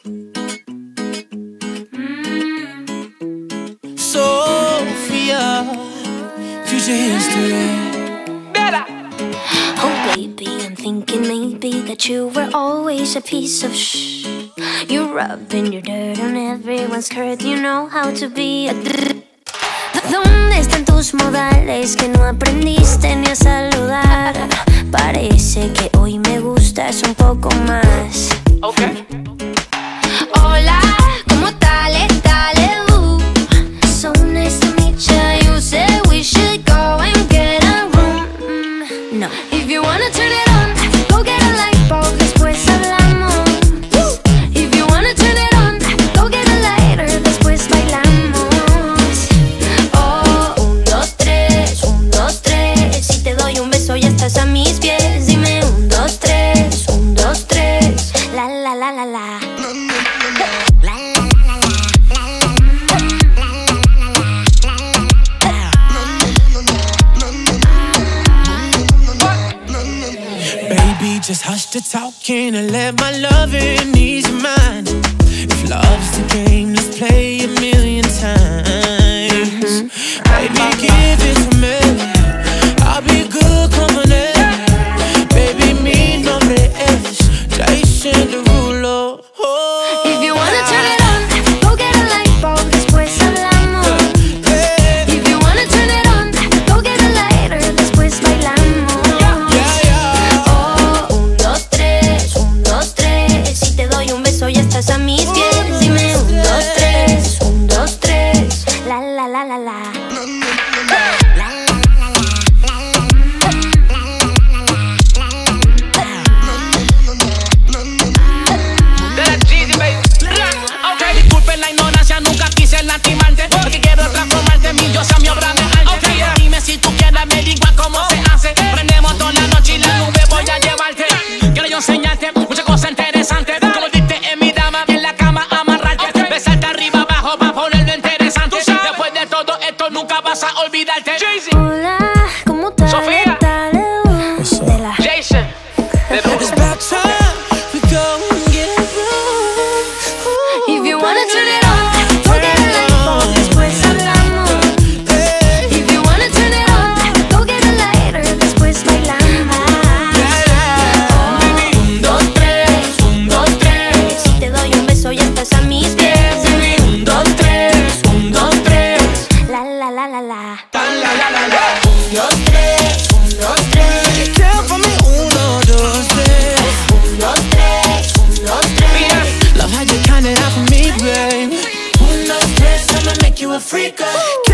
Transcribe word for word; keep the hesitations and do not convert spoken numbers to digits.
Sophia, future history. Better. Oh baby, I'm thinking maybe that you were always a piece of shh. You're rubbing your dirt on everyone's skirt. You know how to be a drrr. ¿Dónde están tus modales que no aprendiste ni a saludar? Parece que hoy me gustas un poco más. Okay. Hola, ¿cómo tal? Dale, uh. So nice to meet ya. You said we should go and get a room. Mm, no. If you wanna turn it on, go get a light bulb, después hablamos. If you wanna turn it on, go get a lighter, después bailamos. Oh, un, dos, tres, un, dos, tres. Si te doy un beso ya estás a mis pies. Dime un, dos, tres, un, dos, tres. La, la, la, la, la. Baby, just hush the talking and let my loving ease your mind. If love's the game, let's play a million times. Mm-hmm. Baby, give it to me. I'll be good company. Baby, mi nombre es Jason Derulo. Oh, if you wanna turn it on, go get a light bulb, después hablamos. yeah. If you wanna turn it on, go get a lighter, después bailamos. Yeah, yeah. Oh, un, dos, tres, un, dos, tres. Si te doy un beso ya estás a mis pies. Dime un, dos, tres, un, dos, tres. La, la, la, la, la. La ignorancia, nunca quise lastimarte. Porque quiero transformarte, mi Dios, a mi obra de arte. Okay. Dime si tú quieres, me digas cómo se hace. Prendemos toda la noche y la nube voy a llevarte. Quiero yo enseñarte muchas cosas interesantes. Como diste en mi dama, en la cama amarrarte. Okay. Besarte arriba, abajo, para ponerlo interesante. Después de todo esto, nunca vas a olvidarte. Hola, ¿cómo tal? Sofía. Dale, uh, de la. Jason. It's about time we go and get a room. If you wanna turn it on, go get a light bulb, después hablamos. If you wanna turn it on, go get a lighter, después bailamos. Oh, un, dos, tres, un, dos, tres. Si te doy un beso ya estás a mis pies. Un, dos, tres, un, dos, tres. La, la, la, la, la. Un, dos, tres, un, dos, tres. Tell for me uno, dos, tres. Un, dos, tres, un, dos, tres. Love how you count it out for me, babe. Uno, dos, tres, I'ma make you a freak.